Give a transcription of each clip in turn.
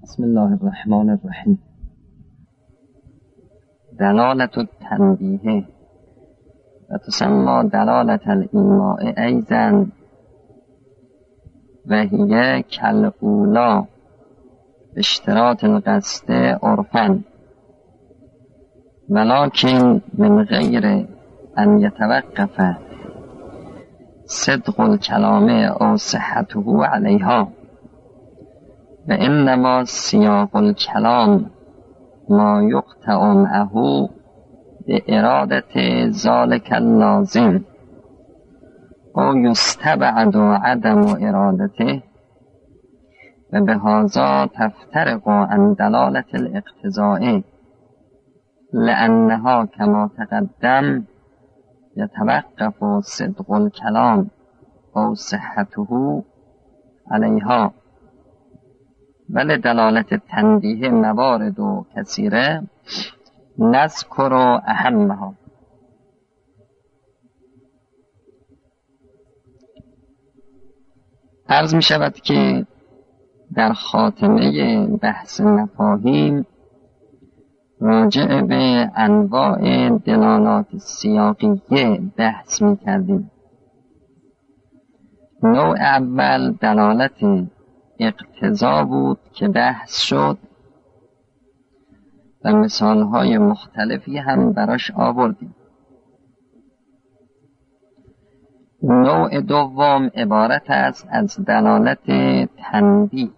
بسم الله الرحمن الرحیم. دلالت التنبیه و تسمى دلالت الایماء ایضا و هی کالاولی اشتراط القصد عرفا ولكن من غیر ان یتوقف صدق الکلام او صحته علیها و انما سیاق الکلام ما یقطع معه به ارادت ذلك اللازم او یستبعد عدم ارادته و بهذا تفترق عن دلالت الاقتضاء لانها كما تقدم يتوقف صدق الكلام او صحته عليها ولدلالت التنبیه موارد و کثیره نذکر اهمها. عرض می شود که در خاتمه بحث مفاهیم راجع به انواع دلالات سیاقیه بحث می کردیم. نوع اول دلالت اقتضا بود که بحث شد و مثالهای مختلفی هم براش آوردیم. نوع دوم عبارت است از دلالت تنبیه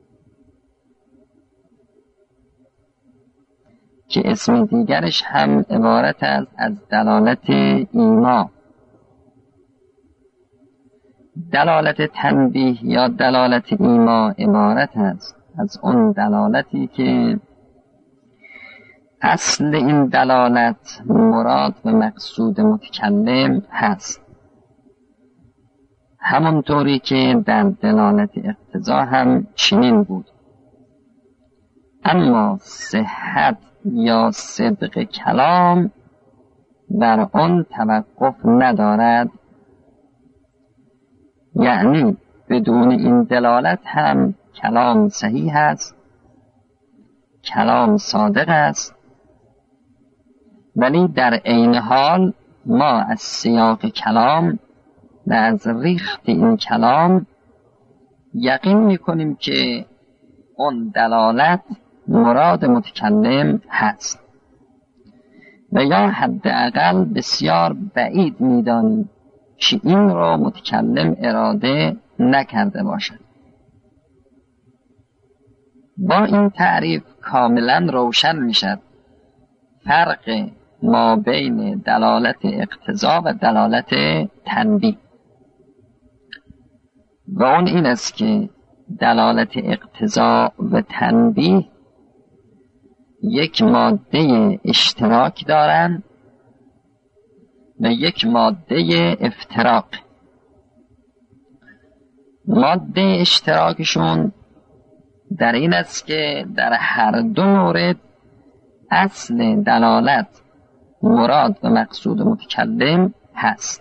که اسم دیگرش هم عبارت است از دلالت ایما. دلالت تنبیه یا دلالت ایما عبارت است از اون دلالتی که اصل این دلالت مراد و مقصود متکلم هست، همونطوری که در دلالت اقتضا هم چنین بود. اما صحت یا صدق کلام بر آن توقف ندارد، یعنی بدون این دلالت هم کلام صحیح است، کلام صادق است، ولی در عین حال ما از سیاق کلام و از ریخت این کلام یقین میکنیم که اون دلالت مراد متکلم هست و یا حداقل بسیار بعید میدانیم که این را متکلم اراده نکرده باشد. با این تعریف کاملا روشن میشد فرق ما بین دلالت اقتضا و دلالت تنبیه، و اون این است که دلالت اقتضا و تنبیه یک ماده اشتراک دارند و یک ماده افتراق. ماده اشتراکشون در این است که در هر دو مورد اصل دلالت مراد و مقصود متکلم هست.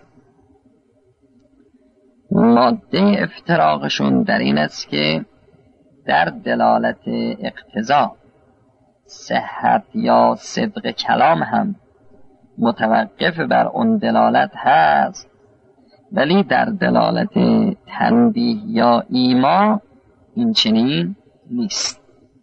ماده افتراقشون در این است که در دلالت اقتضا صحت یا صدق کلام هم متوقف بر اون دلالت هست، ولی در دلالت تنبیه یا ایما این چنین نیست.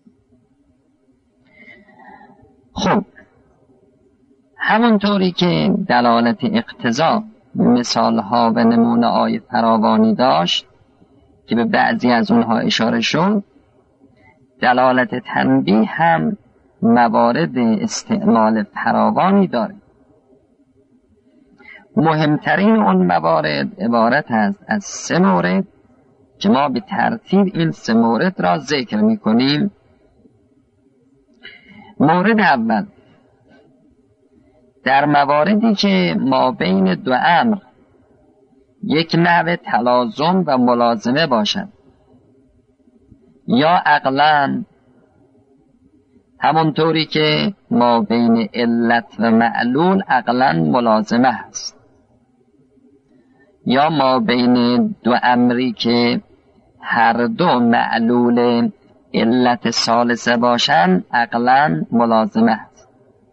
خب همونطوری که دلالت اقتضا مثالها و نمونه های فراوانی داشت که به بعضی از اونها اشاره شد، دلالت تنبیه هم موارد استعمال فراوانی داره. مهمترین اون موارد عبارت است از 3 مورد که ما به ترتیب این 3 مورد را ذکر می کنیم. مورد اول، در مواردی که ما بین دو امر یک نحو تلازم و ملازمه باشد یا عقلاً همونطوری که ما بین علت و معلول عقلاً ملازمه هست، یا ما بین دو امری که هر دو معلول علت ثالثه باشن عقلا ملازمه است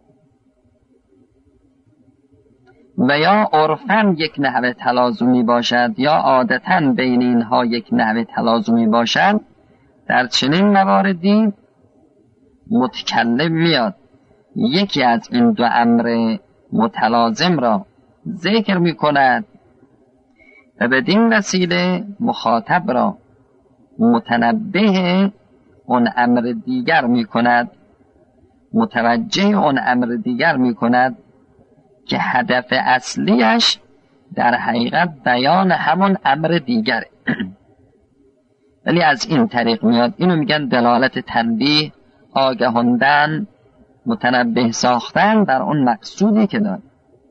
و یا عرفاً یک نحو تلازمی باشد یا عادتاً بین اینها یک نحو تلازمی باشد، در چنین مواردی متکلم میاد یکی از این دو امر متلازم را ذکر می کند و بدین وسیله مخاطب را متنبه اون امر دیگر می کند، متوجه اون امر دیگر می کند که هدف اصلیش در حقیقت بیان همون امر دیگره. ولی از این طریق میاد. اینو میگن دلالت تنبیه، آگهاندن، متنبه ساختن در اون مقصودی که داره.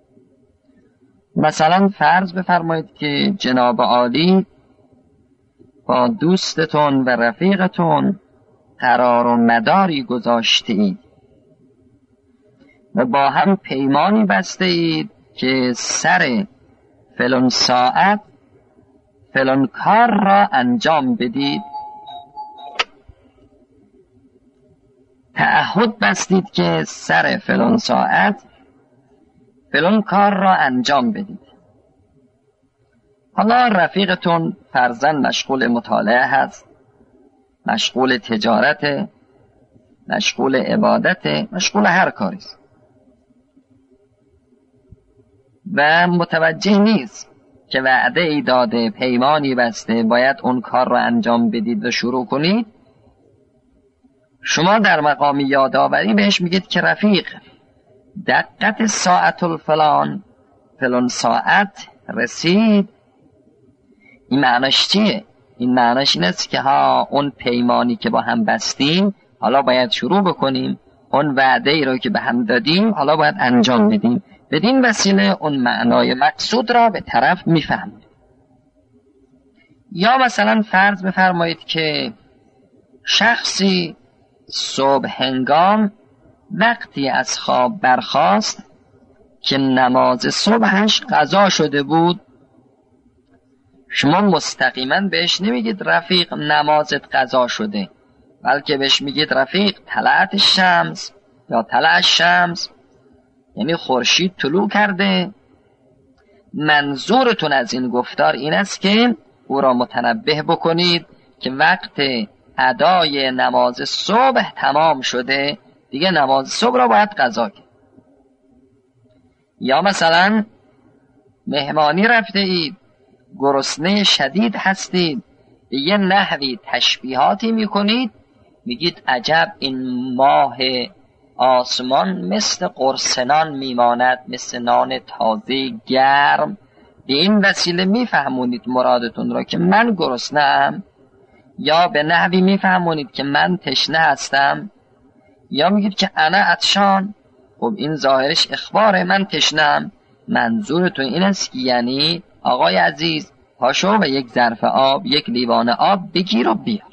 مثلا فرض بفرمایید که جناب عالی با دوستتون و رفیقتون قرار و مداری گذاشته اید و با هم پیمانی بسته اید که سر فلان ساعت فلان کار را انجام بدید. تعهد بستید که سر فلان ساعت فلان کار را انجام بدید. حالا رفیقتون فرضاً مشغول مطالعه هست، مشغول تجارت، مشغول عبادت، مشغول هر کاری است و متوجه نیست که وعده ای داده، پیمانی بسته، باید اون کار را انجام بدید و شروع کنید. شما در مقام یادآوری بهش میگید که رفیق دقت ساعت الفلان فلان ساعت رسید. این معناش چیه؟ این معناش این است که اون پیمانی که با هم بستیم حالا باید شروع بکنیم، اون وعده ای رو که به هم دادیم حالا باید انجام بدیم. بدین وسیله اون معنای مقصود را به طرف میفهمید. یا مثلا فرض بفرمایید که شخصی صبح هنگام وقتی از خواب برخاست که نماز صبحش قضا شده بود، شما مستقیما بهش نمیگید رفیق نمازت قضا شده، بلکه بهش میگید رفیق طلعت الشمس یا طلع الشمس، یعنی خورشید طلوع کرده. منظورتون از این گفتار این است که او را متنبه بکنید که وقت ادای نماز صبح تمام شده، دیگه نماز صبح را باید قضا کرد. یا مثلا مهمانی رفته اید، گرسنه شدید هستید، به یه نحوی تشبیهاتی میکنید، میگید عجب این ماه آسمان مثل قرصنان میماند، مثل نان تازه گرم. به این وسیله میفهمونید مرادتون را که من گرسنه‌ام، یا به نحوی میفهمونید که من تشنه هستم، یا میگید که انا عطشان. خب این ظاهرش اخباره، من تشنه‌ام. منظورتون این است که یعنی آقای عزیز پاشو و یک ظرف آب، یک لیوان آب بگیر و بیار.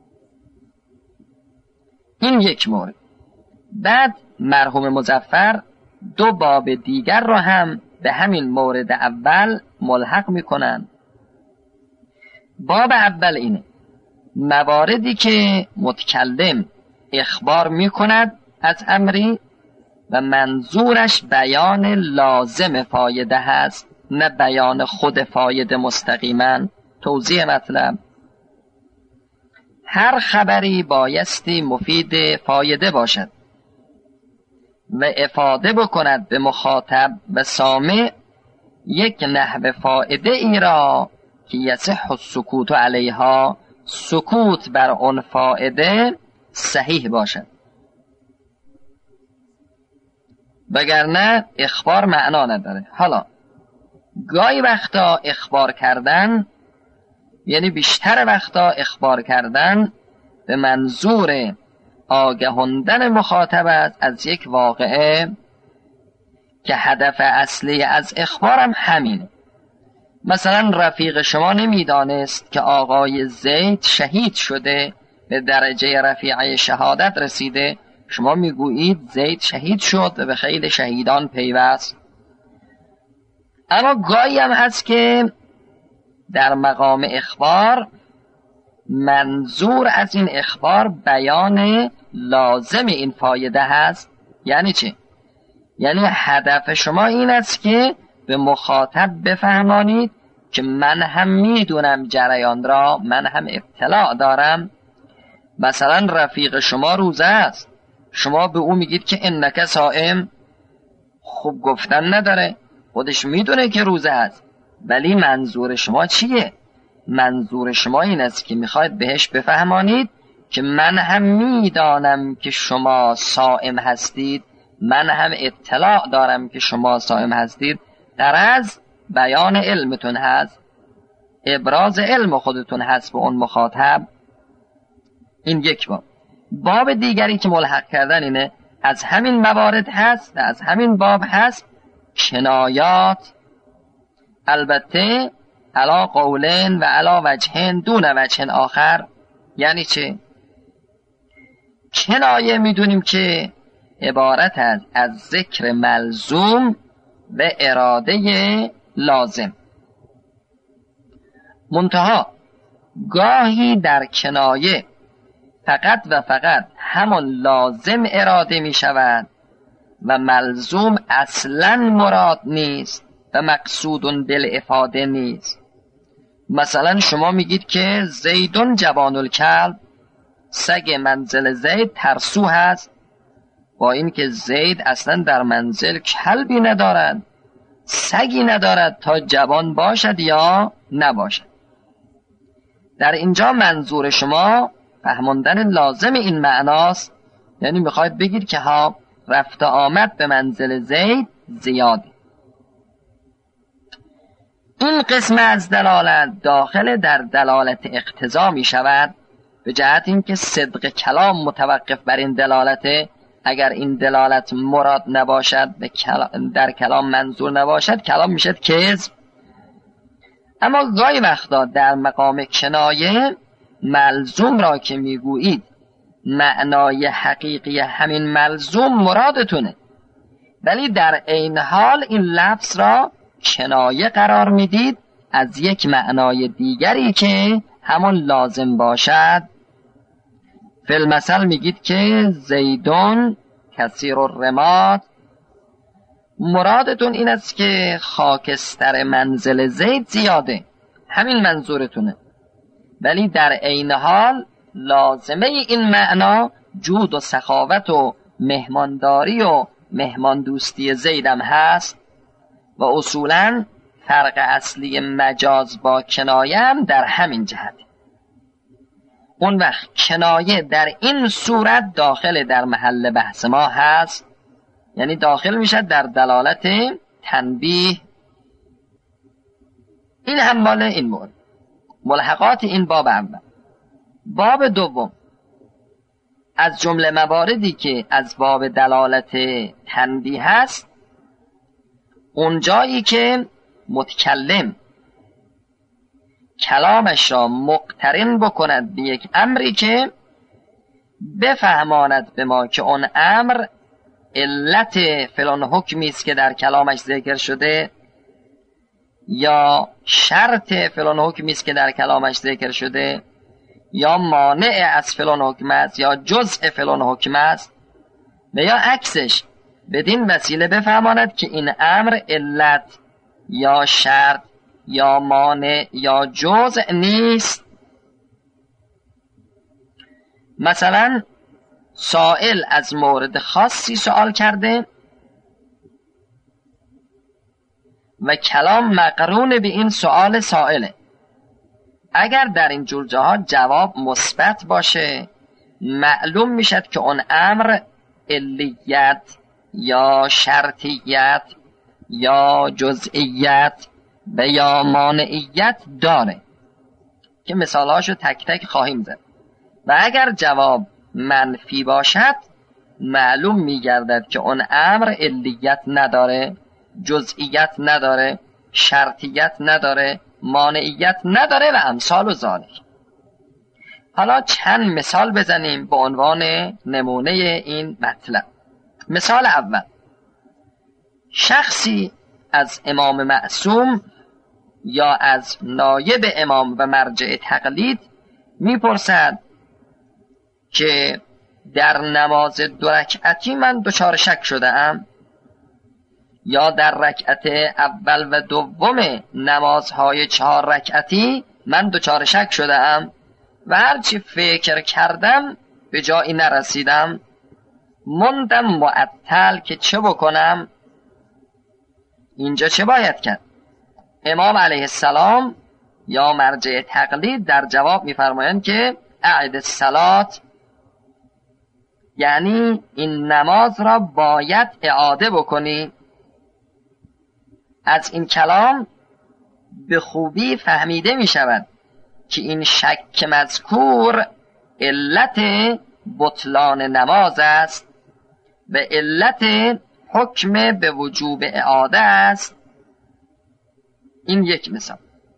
این یک مورد. بعد مرحوم مظفر دو باب دیگر را هم به همین مورد اول ملحق میکنن. باب اول اینه: مواردی که متکلم اخبار میکند از امری و منظورش بیان لازم فایده هست، نه بیان خود فایده مستقیما. توضیح مطلب: هر خبری بایستی مفید فایده باشد و افاده بکند به مخاطب و سامع یک نحو فایده ای را که یصح السکوت علیها، سکوت بر اون فایده صحیح باشد، وگرنه اخبار معنا نداره. حالا گاهی وقتا اخبار کردن، یعنی بیشتر وقتا اخبار کردن به منظور آگهاندن مخاطب است از یک واقعه که هدف اصلی از اخبارم همینه. مثلا رفیق شما نمیدانست که آقای زید شهید شده، به درجه رفیعه شهادت رسیده، شما میگویید زید شهید شد و به خیل شهیدان پیوست. اما گاهی هم هست که در مقام اخبار منظور از این اخبار بیان لازم این فایده هست. یعنی چه؟ یعنی هدف شما این است که به مخاطب بفهمانید که من هم میدونم جریان را، من هم اطلاع دارم. مثلا رفیق شما روزه است، شما به او میگید که انک صائم، خوب گفتن نداره، خودش میدونه که روزه است، ولی منظور شما چیه؟ منظور شما این است که میخواید بهش بفهمانید که من هم میدانم که شما صائم هستید، من هم اطلاع دارم که شما صائم هستید. غرض بیان علمتون هست، ابراز علم خودتون هست به اون مخاطب. این یک باب دیگری که ملحق کردن اینه، از همین موارد هست، از همین باب هست کنایات، البته علا قولن و علا وجهن دون وجهن آخر. یعنی چه؟ کنایه میدونیم که عبارت از ذکر ملزوم و اراده لازم. منتها گاهی در کنایه فقط و فقط همان لازم اراده می شود و ملزوم اصلا مراد نیست و مقصود بالافاده نیست. مثلا شما میگید که زیدون جوان الکلب، سگ منزل زید ترسو هست، با این که زید اصلا در منزل کلبی ندارد، سگی ندارد تا جوان باشد یا نباشد. در اینجا منظور شما فهماندن لازم این معناست، یعنی میخواید بگید که ها رفت آمد به منزل زید زیاده. این قسم از دلالت داخل در دلالت اقتضا می شود، به جهت اینکه صدق کلام متوقف بر این دلالته. اگر این دلالت مراد نباشد، در کلام منظور نباشد، کلام میشد کذب. اما گاهی وقتا در مقام کنایه ملزوم را که میگویید معنای حقیقی همین ملزوم مرادتونه، ولی در عین حال این لفظ را کنایه قرار میدید از یک معنای دیگری که همون لازم باشد. فی المثل میگید که زیدون کثیر الرماد، مرادتون این است که خاکستر منزل زید زیاده، همین منظورتونه، ولی در عین حال لازمه این معنا جود و سخاوت و مهمانداری و مهمان دوستی زیدم هست. و اصولاً فرق اصلی مجاز با کنایه هم در همین جهت. اون وقت کنایه در این صورت داخل در محل بحث ما هست، یعنی داخل میشه در دلالت تنبیه. این هم مال این مورد، ملحقات این باب اول. باب دوم از جمله مواردی که از باب دلالت تنبیه هست، اونجایی که متکلم کلامش را مقترن بکند به یک امری که بفهماند به ما که اون امر علت فلان حکمی است که در کلامش ذکر شده، یا شرط فلان حکمی است که در کلامش ذکر شده، یا مانع از فلان حکم است، یا جزء فلان حکم است، و یا عکسش، بدین وسیله بفهماند که این امر علت یا شرط یا مانع یا جزء نیست. مثلا سائل از مورد خاصی سوال کرده و کلام مقرون به این سوال سائله. اگر در این جور جاها جواب مثبت باشه، معلوم میشد که اون امر علیت یا شرطیت یا جزئیت و یا مانعیت داره که مثالهاشو تک تک خواهیم زد. و اگر جواب منفی باشد، معلوم میگردد که اون امر علیت نداره، جزئیت نداره، شرطیت نداره، مانعیت نداره و امثال و ذالک. حالا چند مثال بزنیم به عنوان نمونه این مطلب. مثال اول، شخصی از امام معصوم یا از نایب امام و مرجع تقلید میپرسد که در نماز 2 رکعتی من دچار شک شده ام، یا در رکعت اول و دوم نمازهای 4 رکعتی من دچار شک شده ام و هرچی فکر کردم به جایی نرسیدم، موندم معطل که چه بکنم. اینجا چه باید کرد؟ امام علیه السلام یا مرجع تقلید در جواب میفرمایند که اعد الصلات، یعنی این نماز را باید اعاده بکنی. از این کلام به خوبی فهمیده می شود که این شک مذکور علت بطلان نماز است و علت حکم به وجوب اعاده است. این یک مثال.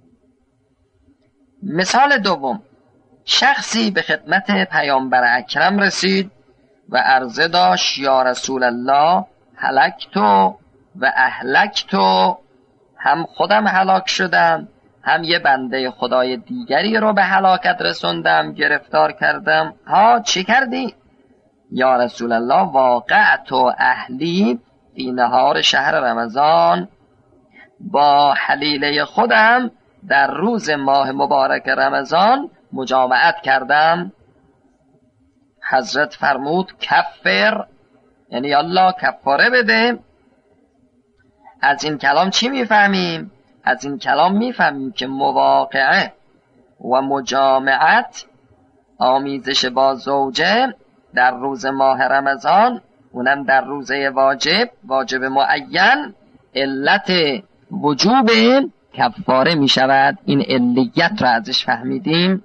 مثال دوم، شخصی به خدمت پیامبر اکرم رسید و عرضه داشت یا رسول الله هلکتو و اهلکتو، هم خودم هلاک شدم هم یه بنده خدای دیگری رو به هلاکت رسوندم، گرفتار کردم. ها چی کردی؟ یا رسول الله واقعت و اهلی فی نهار شهر رمضان، با حلیله خودم در روز ماه مبارک رمضان مجامعت کردم. حضرت فرمود کفر، یعنی الله کفاره بده. از این کلام چی میفهمیم؟ از این کلام میفهمیم که مواقعه و مجامعت، آمیزش با زوجه در روز ماه رمضان، اونم در روزه واجب معین، علت وجوب کفاره می شود. این علیت را ازش فهمیدیم.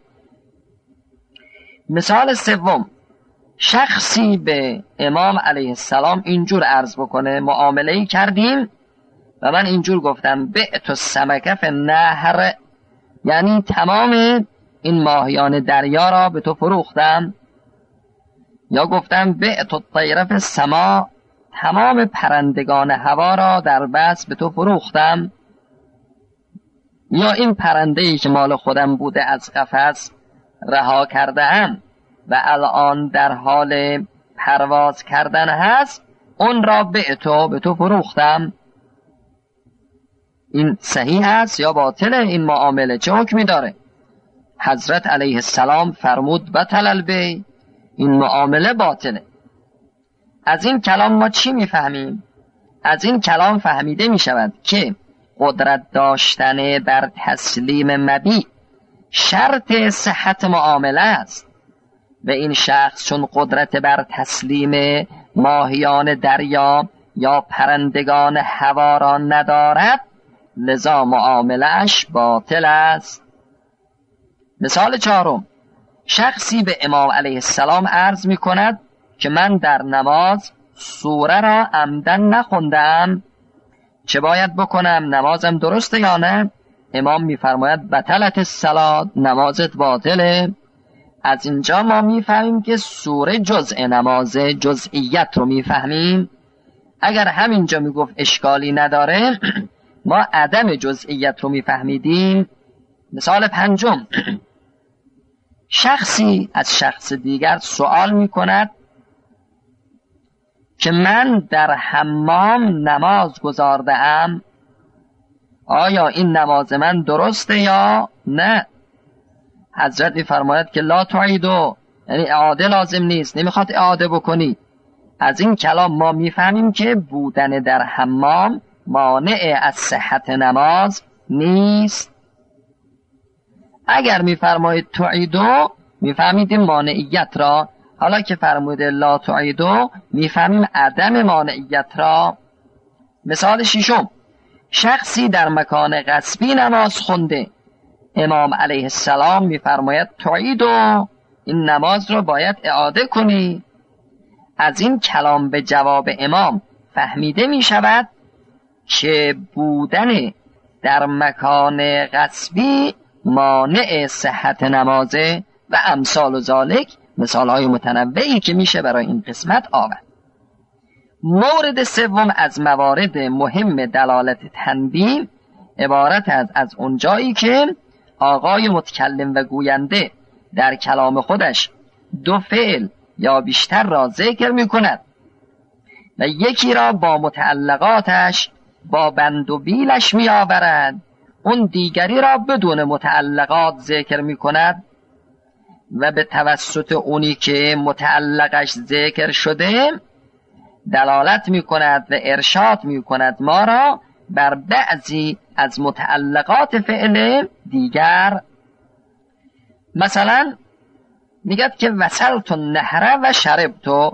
مثال سوم، شخصی به امام علیه السلام اینجور عرض بکنه معامله‌ای کردیم و من اینجور گفتم بعت السمک فی النهر، یعنی تمام این ماهیان دریا را به تو فروختم، یا گفتم بعت الطیر فی السما، تمام پرندگان هوا را در بس به تو فروختم، یا این پرنده‌ای که مال خودم بوده از قفس رها کرده‌ام و الان در حال پرواز کردن هست، اون را به تو فروختم. این صحیح است یا باطله؟ این معامله چه حکمی داره؟ حضرت علیه السلام فرمود بطل البیع، این معامله باطله. از این کلام ما چی میفهمیم؟ از این کلام فهمیده می شود که قدرت داشتن بر تسلیم مبیع شرط صحت معامله است و این شخص چون قدرت بر تسلیم ماهیان دریا یا پرندگان هوا را ندارد، لذا معامله‌اش باطل است. مثال چهارم، شخصی به امام علیه السلام عرض می کند که من در نماز سوره را عمدن نخوندم، چه باید بکنم؟ نمازم درسته یا نه؟ امام میفرماید بطلت الصلاة، نمازت باطله. از اینجا ما میفهمیم که سوره جزء نماز، جزئیت رو میفهمیم. اگر همینجا میگفت اشکالی نداره ما عدم جزئیت رو میفهمیدیم. مثال پنجم، شخصی از شخص دیگر سوال میکند که من در حمام نماز گزارده ام، آیا این نماز من درسته یا نه؟ حضرت میفرماید که لا تعیدو، یعنی اعاده لازم نیست، نمیخواد اعاده بکنی. از این کلام ما میفهمیم که بودن در حمام مانع از صحت نماز نیست. اگر میفرماید تعیدو میفهمیدیم مانعیت را، حالا که فرموده لا تعیدو میفهمیم عدم مانعیت را. مثال ششم، شخصی در مکان غصبی نماز خونده، امام علیه السلام میفرماید تعیدو، این نماز رو باید اعاده کنی. از این کلام به جواب امام فهمیده می شود که بودن در مکان غصبی مانع صحت نمازه و امثال و ذالک، مثالهای متنوعی که میشه برای این قسمت آورد. مورد سوم از موارد مهم دلالت تنبیه عبارت از اونجایی که آقای متکلم و گوینده در کلام خودش دو فعل یا بیشتر را ذکر می کند و یکی را با متعلقاتش با بند و بیلش می آورد، اون دیگری را بدون متعلقات ذکر می کند و به توسط اونی که متعلقش ذکر شده دلالت می کند و ارشاد می کند ما را بر بعضی از متعلقات فعل دیگر. مثلا میگد که وصلت النهر و شربت،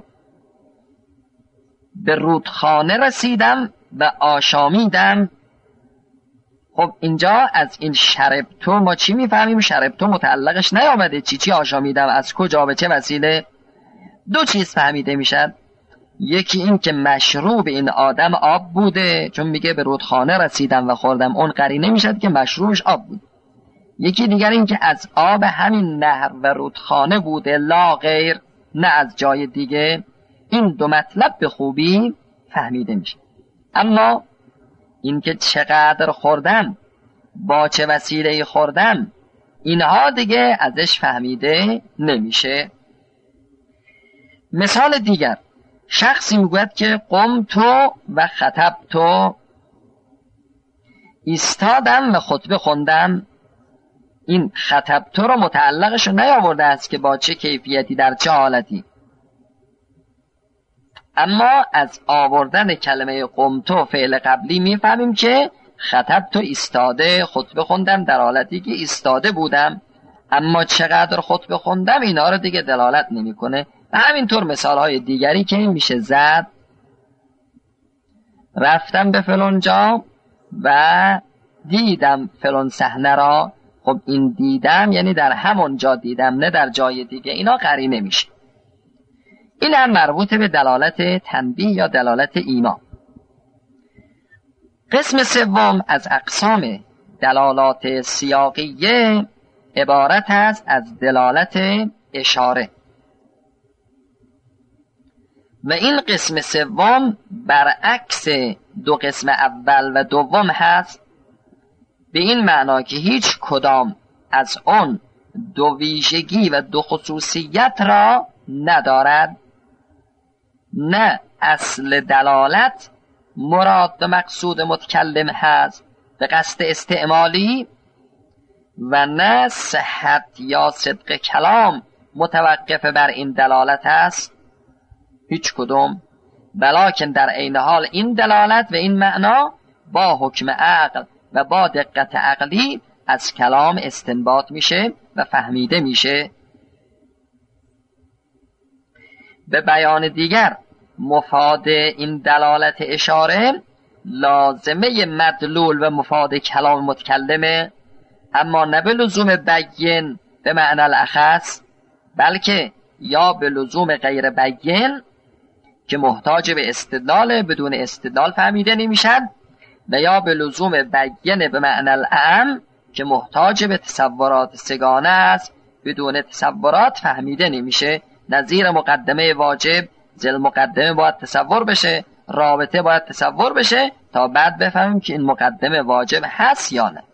به رودخانه رسیدم و آشامیدم. خب اینجا از این شربت ما چی میفهمیم؟ شربت متعلقش نیامده، چی آشامیدم، از کجا، به چه وسیله؟ دو چیز فهمیده میشد. یکی این که مشروب این آدم آب بوده، چون میگه به رودخانه رسیدم و خوردم، اون قرینه میشد که مشروبش آب بود. یکی دیگر این که از آب همین نهر و رودخانه بوده، لا غیر، نه از جای دیگه. این دو مطلب به خوبی فهمیده میشه. اما این که چقدر خوردم، با چه وسیله خوردم، اینها دیگه ازش فهمیده نمیشه. مثال دیگر، شخصی میگوید که قمتو و خطبتو، ایستادم و خطبه خوندم. این خطبتو رو متعلقش رو نیاورده است که با چه کیفیتی، در چه حالتی، اما از آوردن کلمه قمتو فعل قبلی میفهمیم که خطبتو ایستاده، خطبه خوندم در حالتی که ایستاده بودم. اما چقدر خطبه خوندم اینا رو دیگه دلالت نمیکنه. و همینطور مثالهای دیگری که میشه زد. رفتم به فلان جا و دیدم فلان صحنه را. خب این دیدم یعنی در همون جا دیدم، نه در جای دیگه. اینا قرینه میشه. این هم مربوط به دلالت تنبیه یا دلالت ایما. قسم سوم از اقسام دلالات سیاقیه عبارت است از دلالت اشاره. و این قسم سوم برعکس دو قسم اول و دوم هست، به این معنا که هیچ کدام از اون دو ویژگی و دو خصوصیت را ندارد. نه اصل دلالت مراد و مقصود متکلم هست به قصد استعمالی، و نه صحت یا صدق کلام متوقف بر این دلالت است، هیچ کدوم. بلکن در عین حال این دلالت و این معنا با حکم عقل و با دقت عقلی از کلام استنباط میشه و فهمیده میشه. به بیان دیگر، مفاد این دلالت اشاره لازمه مدلول و مفاد کلام متکلمه، اما نه به لزوم بین به معنی الاخص، بلکه یا به لزوم غیر بین که محتاج به استدلال، بدون استدلال فهمیده نمیشد، و یا به لزوم بین به معنی الاعم که محتاج به تصورات سگانه است، بدون تصورات فهمیده نمیشه. نظیر مقدمه واجب، زل مقدمه باید تصور بشه، رابطه باید تصور بشه تا بعد بفهمیم که این مقدمه واجب هست یا نه.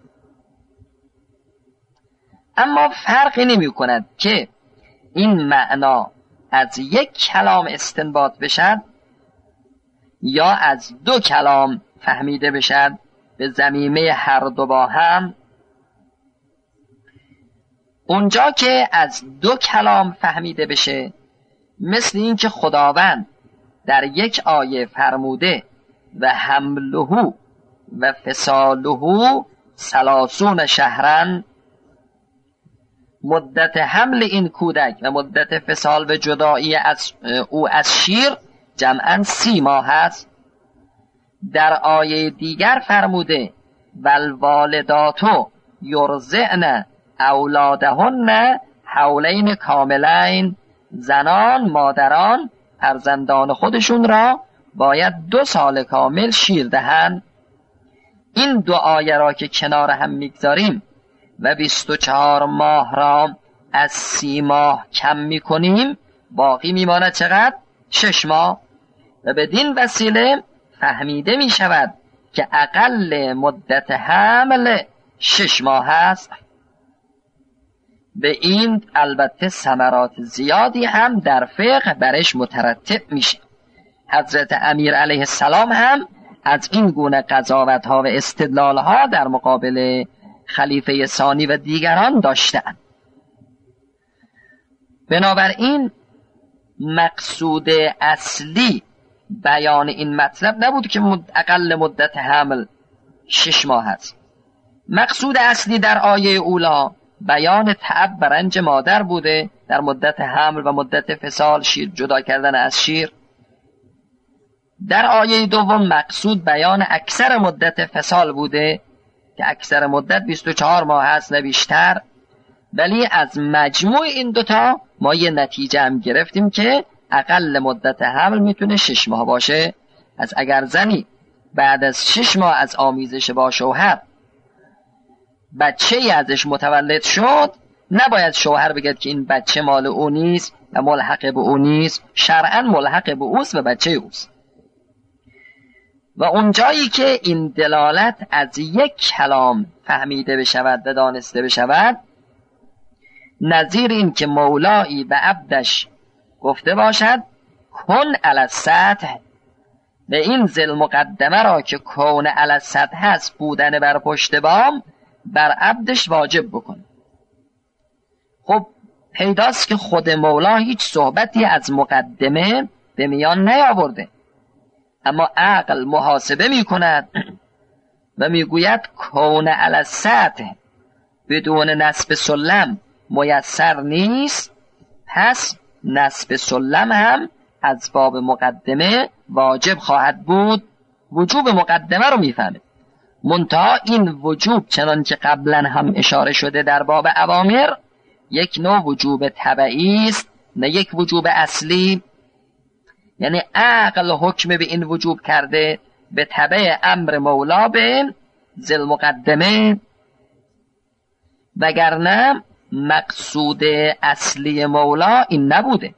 اما فرقی نمی کند که این معنا از یک کلام استنباط بشد یا از دو کلام فهمیده بشد به ضمیمه هر دو با هم. اونجا که از دو کلام فهمیده بشه، مثل این که خداوند در یک آیه فرموده و حمله و فصاله 30 شهرن، مدت حمل این کودک و مدت فصال و جدایی از او از شیر جمعاً 30 ماه است. در آیه دیگر فرموده والوالداتو یرضعن اولادهن حولین کاملین، زنان مادران فرزندان خودشون را باید 2 سال کامل شیر دهند. این دو آیه را که کنار هم میگذاریم و 24 ماه را از 30 ماه کم میکنیم، باقی میماند چقدر؟ 6 ماه. و بدین وسیله فهمیده میشود که اقل مدت حمل 6 ماه است. به این البته ثمرات زیادی هم در فقه برش مترتب میشه. حضرت امیر علیه السلام هم از این گونه قضاوت ها و استدلال ها در مقابل خلیفه ثانی و دیگران داشتند. بنابراین مقصود اصلی بیان این مطلب نبود که اقل مدت حمل 6 ماه است. مقصود اصلی در آیه اولا بیان تعب و رنج مادر بوده در مدت حمل و مدت فصال، شیر جدا کردن از شیر. در آیه دوم مقصود بیان اکثر مدت فصال بوده که اکثر مدت 24 ماه هست نه بیشتر. ولی از مجموع این دوتا ما یه نتیجه هم گرفتیم که اقل مدت حمل میتونه 6 ماه باشه. از اگر زنی بعد از 6 ماه از آمیزش با شوهر بچه ای ازش متولد شد، نباید شوهر بگه که این بچه مال او نیست و ملحق به او نیست. شرعاً ملحق به اوست و بچه اوست. و اونجایی که این دلالت از یک کلام فهمیده بشود و دانسته بشود، نظیر این که مولایی به عبدش گفته باشد کن علی السطح، به این ذل مقدمه را که کون علی السطح هست، بودن بر پشت بام، بر عبدش واجب بکن. خب پیداست که خود مولا هیچ صحبتی از مقدمه به میان نیاورده، اما عقل محاسبه می کند و می گوید کون علی السطح بدون نصب سلم میسر نیست، پس نصب سلم هم از باب مقدمه واجب خواهد بود. وجوب مقدمه رو میفهمه. منتها این وجوب چنانچه قبلا هم اشاره شده در باب اوامر یک نوع وجوب تبعی است، نه یک وجوب اصلی. یعنی عقل حکم به این وجوب کرده به تبع امر مولا به ذل مقدمه، وگرنه مقصود اصلی مولا این نبوده.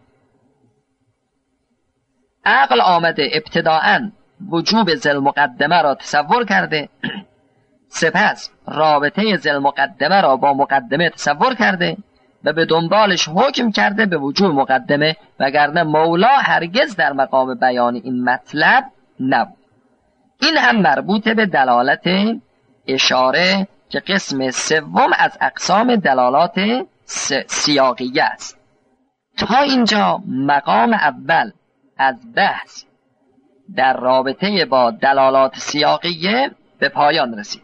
عقل آمده ابتداءً وجوب ذل مقدمه را تصور کرده، سپس رابطه ذل مقدمه را با مقدمه تصور کرده و به دنبالش حکم کرده به وجوب مقدمه، وگرنه مولا هرگز در مقام بیان این مطلب نبود. این هم مربوط به دلالت اشاره که قسم سوم از اقسام دلالات سیاقیه است. تا اینجا مقام اول از بحث در رابطه با دلالات سیاقیه به پایان رسید.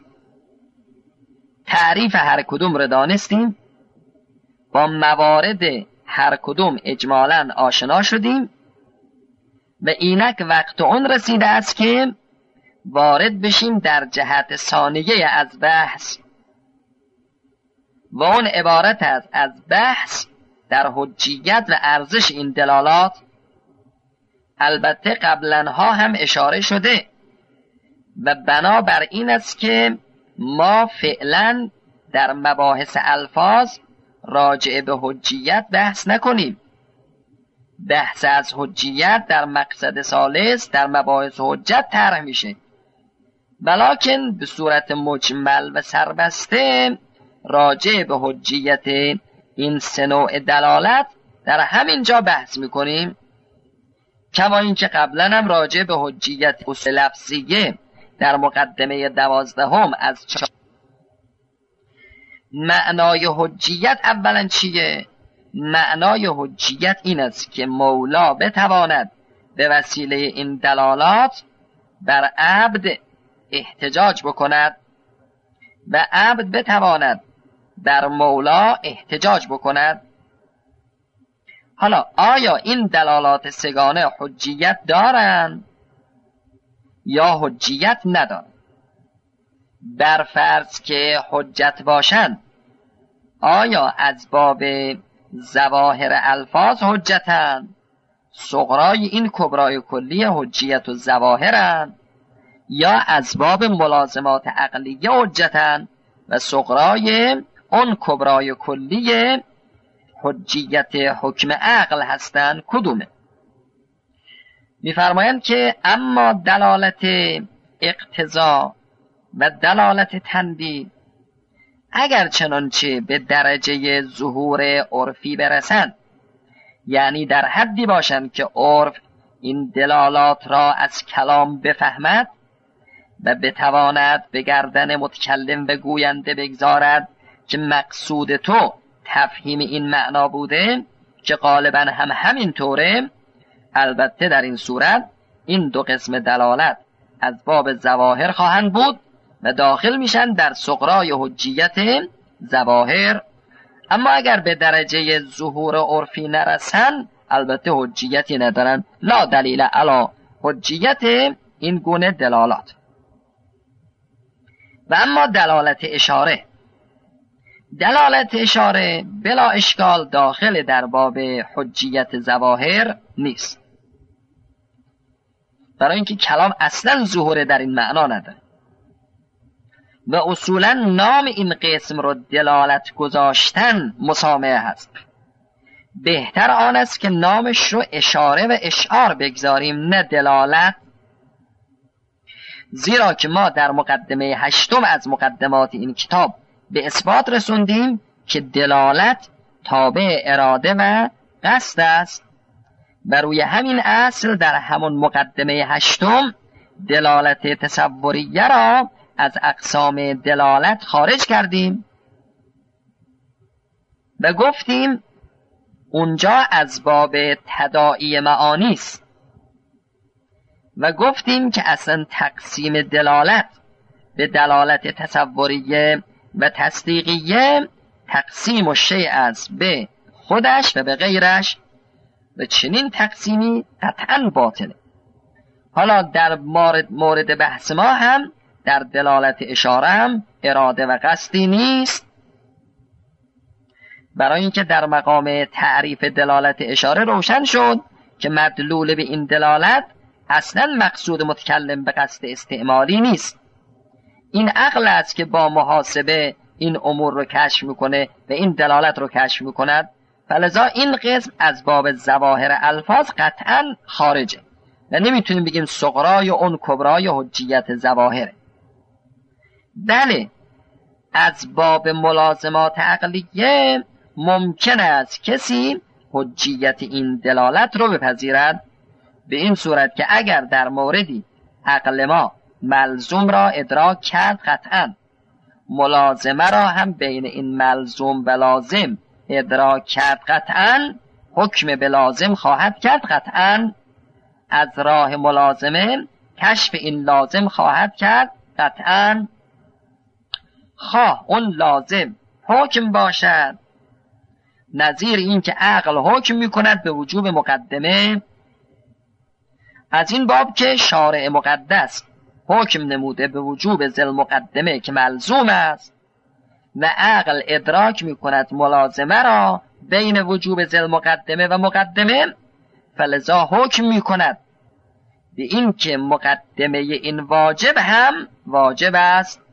تعریف هر کدوم را دانستیم، با موارد هر کدوم اجمالاً آشنا شدیم و اینک وقت اون رسیده است که وارد بشیم در جهت ثانیه از بحث و اون عبارت است از بحث در حجیت و ارزش این دلالات. البته قبلا ها هم اشاره شده و بنابر این است که ما فعلا در مباحث الفاظ راجع به حجیت بحث نکنیم. بحث از حجیت در مقصد ثالث در مباحث حجت طرح میشه، ولکن به صورت مجمل و سربسته راجع به حجیت این سه نوع دلالت در همین جا بحث میکنیم. کما اینکه قبلا هم راجع به حجیت اصول لفظیه در مقدمه 12 از معنای حجیت اولا چیه؟ معنای حجیت این است که مولا بتواند به وسیله این دلالات بر عبد احتجاج بکند و عبد بتواند بر مولا احتجاج بکند. حالا آیا این دلالات سگانه حجیت دارند یا حجیت ندارند؟ بر فرض که حجت باشند، آیا از باب ظواهر الفاظ حجتند؟ صغرای این کبرای کلی حجیت و ظواهرند، یا از باب ملازمات عقلیه حجتند و صغرای اون کبرای کلی حجیت حکم عقل هستند؟ کدومه؟ میفرمایند که اما دلالت اقتضا و دلالت تنبیه اگر چنانچه به درجه ظهور عرفی برسند، یعنی در حدی باشند که عرف این دلالات را از کلام بفهمد و بتواند به گردن متکلم و گوینده بگذارد که مقصود تو تفهیم این معنا بوده، که غالبا هم همین طوره، البته در این صورت این دو قسم دلالت از باب ظواهر خواهند بود و داخل میشن در سغرای حجیت ظواهر. اما اگر به درجه ظهور عرفی نرسن، البته حجیتی ندارن، لا دلیل علی حجیت این گونه دلالات. و اما دلالت اشاره، دلالت اشاره بلا اشکال داخل در باب حجیت ظواهر نیست، برای اینکه کلام اصلا ظهور در این معنا نداره و اصولا نام این قسم رو دلالت گذاشتن مسامحه هست. بهتر آن است که نامش رو اشاره و اشعار بگذاریم، نه دلالت، زیرا که ما در مقدمه 8 از مقدمات این کتاب به اثبات رسوندیم که دلالت تابع اراده و قصد است و روی همین اصل در همون مقدمه 8 دلالت تصوریه را از اقسام دلالت خارج کردیم و گفتیم اونجا از باب تداعی معانی است و گفتیم که اصلا تقسیم دلالت به دلالت تصوریه و تصدیقیه تقسیم و شیء است به خودش و به غیرش و چنین تقسیمی قطعا باطله. حالا در مورد بحث ما هم در دلالت اشاره هم اراده و قصدی نیست، برای اینکه در مقام تعریف دلالت اشاره روشن شد که مدلول به این دلالت اصلا مقصود متکلم به قصد استعمالی نیست. این عقل است که با محاسبه این امور رو کشف میکنه و این دلالت رو کشف میکند، فلذا این قسم از باب ظواهر الفاظ قطعا خارجه و نمیتونیم بگیم صغرای اون کبرای حجیت ظواهره. بله، از باب ملازمات عقلیه ممکن است کسی حجیت این دلالت رو بپذیرد، به این صورت که اگر در موردی عقل ما ملزوم را ادراک کرد، قطعا ملازمه را هم بین این ملزوم و لازم ادراک کرد، قطعا حکم به لازم خواهد کرد، قطعا از راه ملازمه کشف این لازم خواهد کرد، قطعا خواه اون لازم حکم باشد نظیر این که عقل حکم میکند به وجوب مقدمه، از این باب که شارع مقدس حکم نموده به وجوب ذل مقدمه که ملزوم است و عقل ادراک میکند ملازمه را بین وجوب ذل مقدمه و مقدمه، فلذا حکم میکند به این که مقدمه این واجب هم واجب است.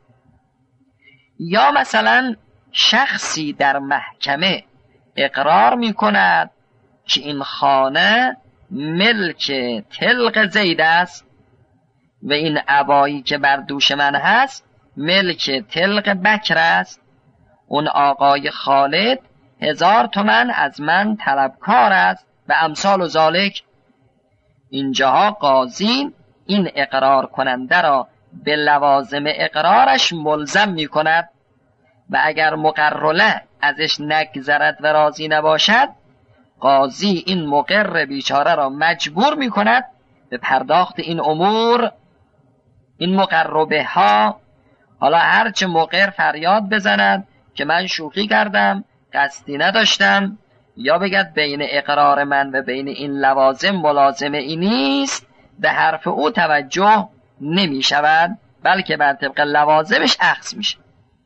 یا مثلا شخصی در محکمه اقرار میکند که این خانه ملک طلق زید است و این عبایی که بر دوش من هست ملک طلق بکر است، اون آقای خالد 1000 تومن از من طلبکار است و امثال و ذالک. اینجاها قاضی این اقرار کننده را به لوازم اقرارش ملزم می کند و اگر مقرله ازش نگذرد و راضی نباشد، قاضی این مقر بیچاره را مجبور می کند به پرداخت این امور، این مقربه ها. حالا هرچه مقر فریاد بزند که من شوخی کردم، قصدی نداشتم، یا بگد بین اقرار من و بین این لوازم ملازمه ای نیست، به حرف او توجه نمی شود بلکه بر طبق لوازمش اخذ میشه.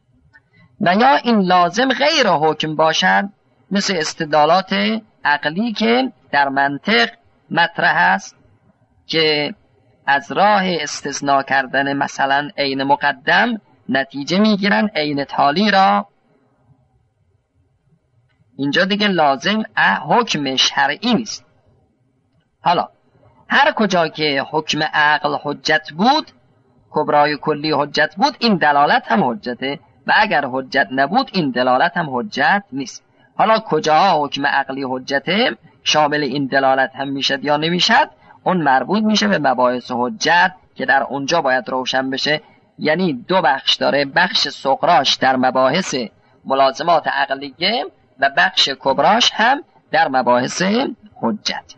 و یا این لازم غیر حکم باشد، مثل استدلالات عقلی که در منطق مطرح است که از راه استثناء کردن مثلا عین مقدم نتیجه میگیرن عین تالی را. اینجا دیگه لازم حکم شرعی نیست. حالا هر کجا که حکم عقل حجت بود، کبرای کلی حجت بود، این دلالت هم حجته. و اگر حجت نبود این دلالت هم حجت نیست. حالا کجاها حکم عقلی حجته، شامل این دلالت هم میشد یا نمیشد، اون مربوط میشه به مباحث حجت که در اونجا باید روشن بشه. یعنی دو بخش داره، بخش صغراش در مباحث ملازمات عقلیه و بخش کبراش هم در مباحث حجت.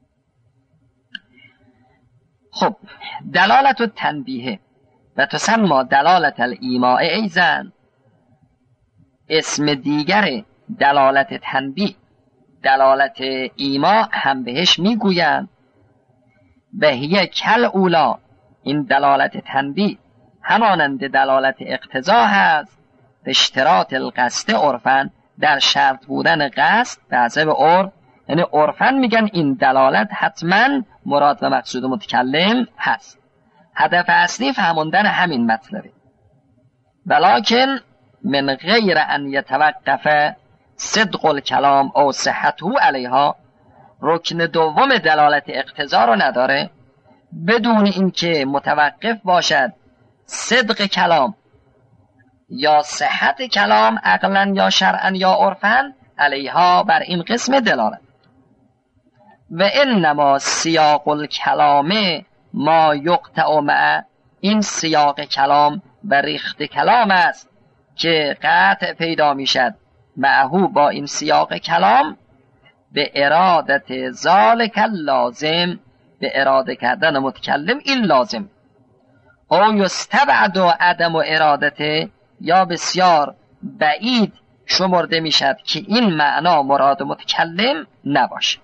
خب دلالت التنبیه و تسمى دلالت الایماء ایزن، اسم دیگر دلالت تنبیه دلالت ایما هم بهش میگویند. و هی کل اولا، این دلالت تنبیه همانند دلالت اقتضا هست، به اشتراط القصد عرفن، در شرط بودن قصد به حسب عرف. یعنی عرفن میگن این دلالت حتما مراد و مقصود متکلم هست، هدف اصلی فهموندن همین مطلبه. ولکن من غیر ان یتوقف صدق الکلام او صحته علیها، رکن دوم دلالت اقتضا رو نداره، بدون اینکه متوقف باشد صدق کلام یا صحت کلام عقلا یا شرعا یا عرفا علیها، بر این قسم دلالت. و انما سیاق الکلام ما یقطع مع، این سیاق کلام و ریخت کلام است که قطع پیدا میشد معهو با این سیاق کلام، به ارادت ذالک لازم، به اراده کردن متکلم این لازم. او یستبعد عدم و ارادته، یا بسیار بعید شمرده میشد که این معنا مراد متکلم نباشه.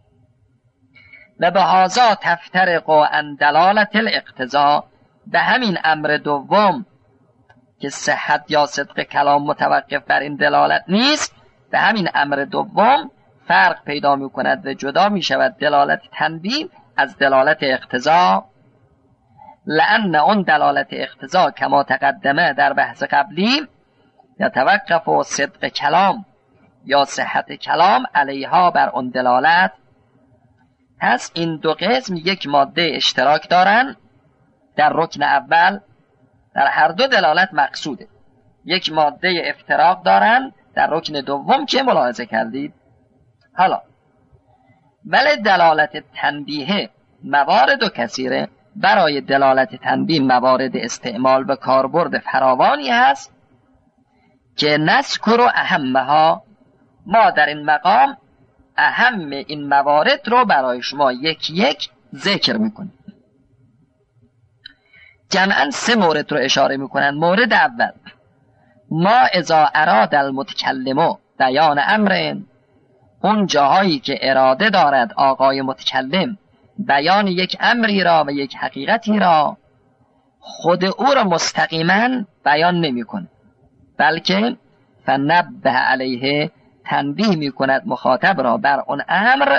و به هذا تفترق عن دلالت الاقتضا، به همین امر دوم که صحت یا صدق کلام متوقف بر این دلالت نیست، به همین امر دوم فرق پیدا می کند و جدا می شود دلالت تنبیه از دلالت اقتضا. لأن اون دلالت اقتضا کما تقدمه در بحث قبلی، یتوقف صدق کلام یا صحت کلام علیها بر اون دلالت. پس این دو قسم یک ماده اشتراک دارن در رکن اول، در هر دو دلالت مقصوده، یک ماده افتراق دارن در رکن دوم که ملاحظه کردید. حالا ولی دلالت تنبیه موارد و کثیره، برای دلالت تنبیه موارد استعمال و کاربرد فراوانی هست که نذکر اهمها، ما در این مقام اهم این موارد رو برای شما یک یک ذکر میکنیم. جمعاً 3 مورد رو اشاره میکنن. مورد اول، ما اذا اراد المتکلم بیان امر، اون جاهایی که اراده دارد آقای متکلم بیان یک امری را و یک حقیقتی را، خود او را مستقیما بیان نمی کند، بلکه فنبه علیه، تنبیه می کند مخاطب را بر اون امر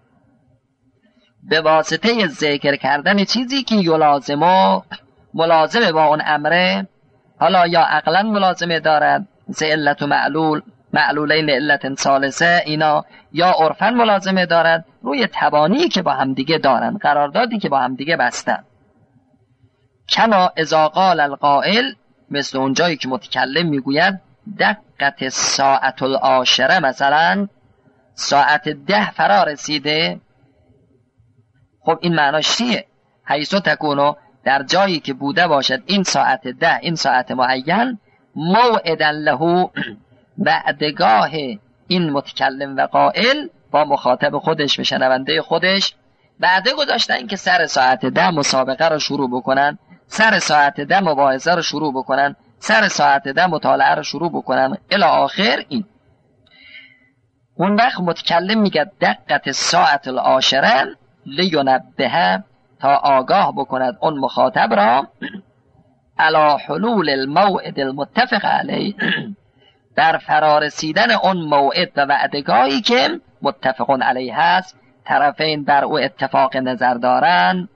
به واسطه ذکر کردن چیزی که ملازمه با اون امره. حالا یا عقلا ملازمه دارد، مثل علت و معلولین علت ثالثه اینا، یا عرفا ملازمه دارد روی تبانی که با همدیگه دارن، قراردادی که با همدیگه بستن. کما اذا قال القائل، مثل اونجایی که متکلم میگوید دقت ساعت العاشره، مثلا ساعت 10 فرا رسیده. خب این معناش چیه؟ حیث تکونو، در جایی که بوده باشد این ساعت 10، این ساعت معین، موعدا له، وعدگاه این متکلم و قائل با مخاطب خودش و شنونده خودش، وعده گذاشتن که سر ساعت 10 مسابقه رو شروع بکنن، سر ساعت 10 مباحثه رو شروع بکنن، سر ساعت 10 مطالعه رو شروع بکنن الی آخر. این اون وقت متکلم میگه دقت ساعت العاشره لینبه، تا آگاه بکند اون مخاطب را علی حلول الموعد المتفق علیه، در فرارسیدن اون موعد و وعدگاهی که متفقون علیه هست، طرفین بر او اتفاق نظر دارن.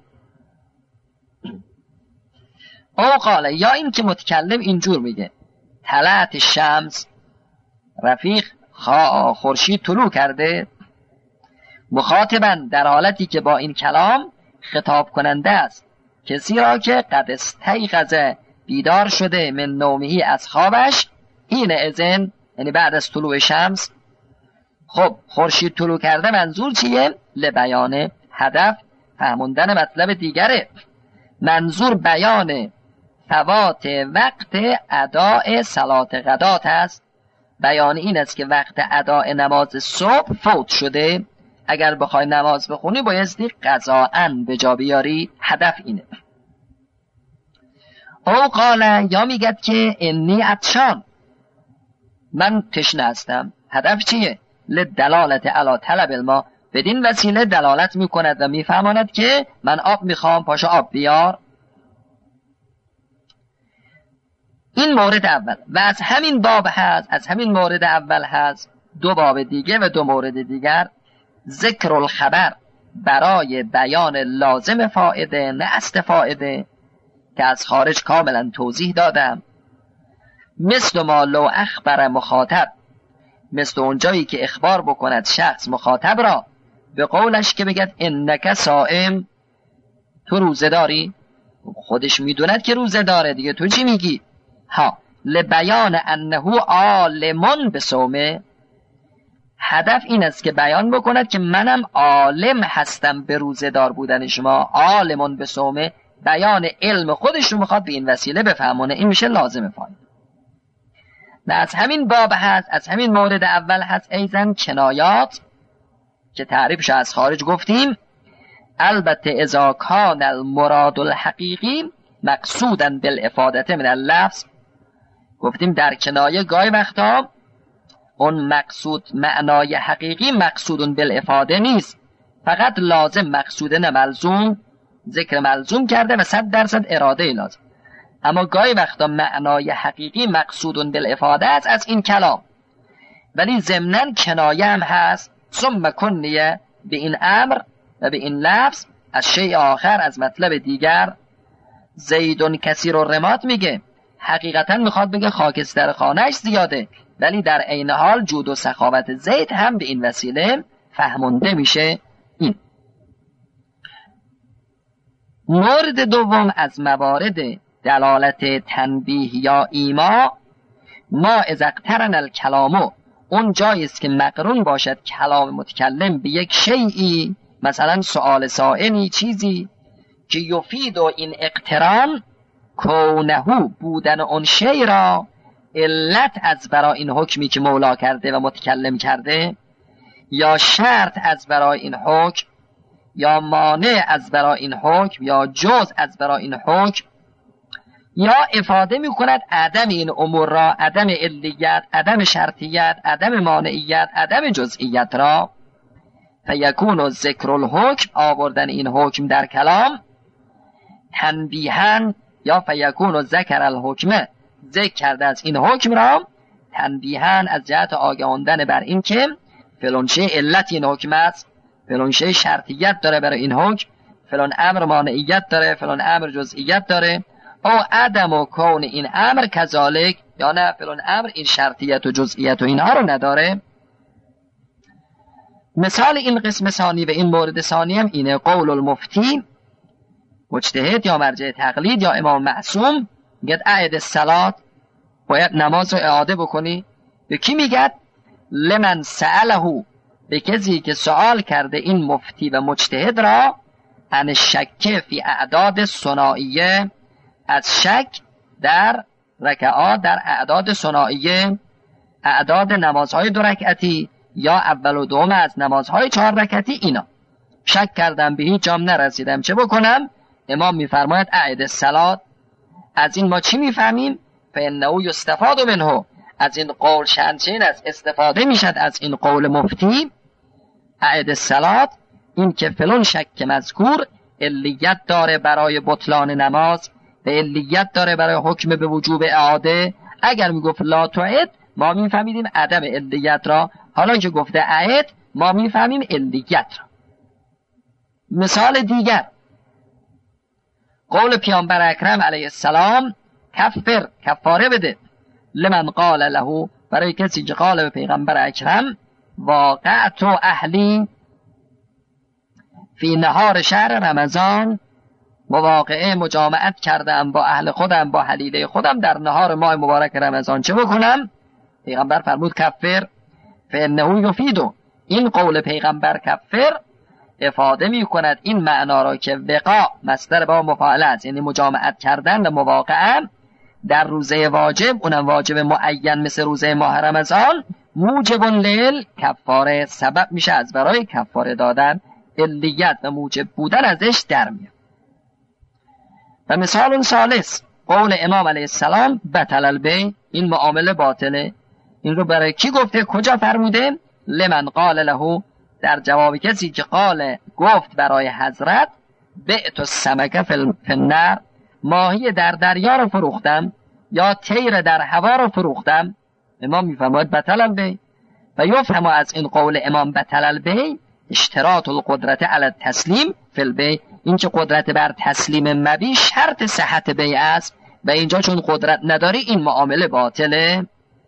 او قاله، یا این که متکلم اینجور میگه طلعت شمس، رفیق خورشید طلوع کرده، مخاطبن در حالتی که با این کلام خطاب کننده است کسی را که قد استیقظ بیدار شده من نومهی از خوابش، این اذن یعنی بعد از طلوع شمس. خب خورشید طلوع کرده منظور چیه؟ لبیان هدف، فهموندن مطلب دیگره. منظور بیان فوات وقت اداء صلات غدات است. بیان این است که وقت اداء نماز صبح فوت شده، اگر بخوای نماز بخونی بایستی قضاءً به جا بیاری. هدف اینه. او قال، یا میگد که انی عطشان، من تشنه هستم. هدف چیه؟ لدلالت علی طلب الماء، بدین وسیله دلالت میکند و میفهماند که من آب میخوام، پاشو آب بیار. این مورد اول. و از همین باب هست، از همین مورد اول هست دو باب دیگه و دو مورد دیگر. ذکر الخبر، برای بیان لازم فائده نه اصل فائده، که از خارج کاملا توضیح دادم. مثل ما لو اخبر مخاطب، مثل اونجایی که اخبار بکند شخص مخاطب را به قولش که بگد انک صائم، تو روزه داری؟ خودش میدوند که روزه داره دیگه، تو چی میگی؟ ها، لبیان انه عالمون به صومه، هدف این است که بیان بکند که منم عالم هستم به روزه دار بودن شما. عالمون به صومه، بیان علم خودش رو میخواد به این وسیله بفهمونه. این میشه لازم فایده. و از همین باب هست، از همین مورد اول هست ایزن کنایات که تعریفش از خارج گفتیم. البته اذا کان المراد الحقیقی مقصودا بالافاده من اللفظ، گفتیم در کنایه گاهی وقتا اون مقصود معنای حقیقی مقصودون بالافاده نیست، فقط لازم مقصوده نه ملزوم، ذکر ملزوم کرده و 100% اراده لازم. اما گاهی وقتا معنای حقیقی مقصودون بالافاده است از این کلام، ولی ضمناً کنایه هم هست. ثم کنیه به این امر و به این لفظ از شیء آخر، از مطلب دیگر. زیدون کثیر الرمات میگه حقیقتا میخواد بگه خاکستر خانهش زیاده، ولی در عین حال جود و سخاوت زید هم به این وسیله فهمونده میشه. این مورد دوم از موارد دلالت تنبیه یا ایما، ما اذا اقترن الکلامو، اون جایی است که مقرون باشد کلام متکلم به یک شیئی، مثلا سؤال سائلی، چیزی که یفید و این اقتران کونهو بودن اون شی را علت از برای این حکمی که مولا کرده و متکلم کرده، یا شرط از برای این حکم، یا مانع از برای این حکم، یا جز از برای این حکم، یا افاده می کند عدم این امور را، عدم علیت، عدم شرطیت، عدم مانعیت، عدم جزئیت را. فیکون ذکر الحکم، آوردن این حکم در کلام، تنبیهن، یا فیکون ذکر الحکم، ذکر کرده از این حکم را، تنبیهن از جهت آگاهاندن بر این که فلان شی علت این حکم است، فلان شی شرطیت داره برای این حکم، فلان امر مانعیت داره، فلان امر جزئیت داره، او عدم و کون این امر کذالک، یا نه فلان امر این شرطیت و جزئیت و اینها رو نداره. مثال این قسم ثانی و این مورد ثانی هم اینه. قول المفتی، مجتهد یا مرجع تقلید یا امام معصوم، میگه اعد الصلات، باید نماز رو اعاده بکنی. به کی میگه؟ لمن سأله، به کسی که سوال کرده این مفتی و مجتهد را، عن شک فی اعداد ثنائیه، از شک در رکعات، در اعداد ثنائیه، اعداد نمازهای 2 رکعتی یا اول و دوم از نمازهای 4 رکعتی، اینا شک کردم، به هیچ جام نرسیدم، چه بکنم؟ امام میفرماید اعد الصلات. از این ما چی میفهمیم؟ فانه یستفاد منه، از این قول شنچین است، استفاده میشد از این قول مفتی اعد الصلات، این که فلان شک مذکور علیت داره برای بطلان نماز و علیت داره برای حکم به وجوب اعاده. اگر میگفت لا تعد، ما میفهمیدیم عدم علیت را، حالا که گفته اعد ما میفهمیم علیت را. مثال دیگر، قول پیامبر اکرم علیه السلام، کفاره بده، لمن قال له، برای کسی که قال به پیغمبر اکرم، واقعت اهلی فی نهار شهر رمضان، مواقعه مجامعت کردم با اهل خودم، با حلیله خودم در نهار ماه مبارک رمضان، چه بکنم؟ پیغمبر فرمود کفر فانه یفیدو. این قول پیغمبر کفر افاده می کند این معنا را که وقاع مصدر با مفاعله است، یعنی مجامعت کردن و مواقعه در روزه واجب، اونم واجب معین مثل روزه ماه رمضان، موجب لیل کفاره، سبب میشه از برای کفاره دادن، علیت و موجب بودن ازش در میاد. و مثال ثالث قول امام علیه السلام بطل البیع، این معامله باطله. این رو برای کی گفته؟ کجا فرموده؟ لمن قال له، در جواب کسی که گفت برای حضرت بعت السمک فی النار، ماهی در دریا رو فروختم یا طیر در هوا رو فروختم. امام میفرماید بطل البیع. و یفهم از این قول امام بطل البیع اشتراط القدرت علی التسلیم فی البیع، این که قدرت بر تسلیم مبیع شرط صحت بیع است و اینجا چون قدرت نداری این معامله باطله.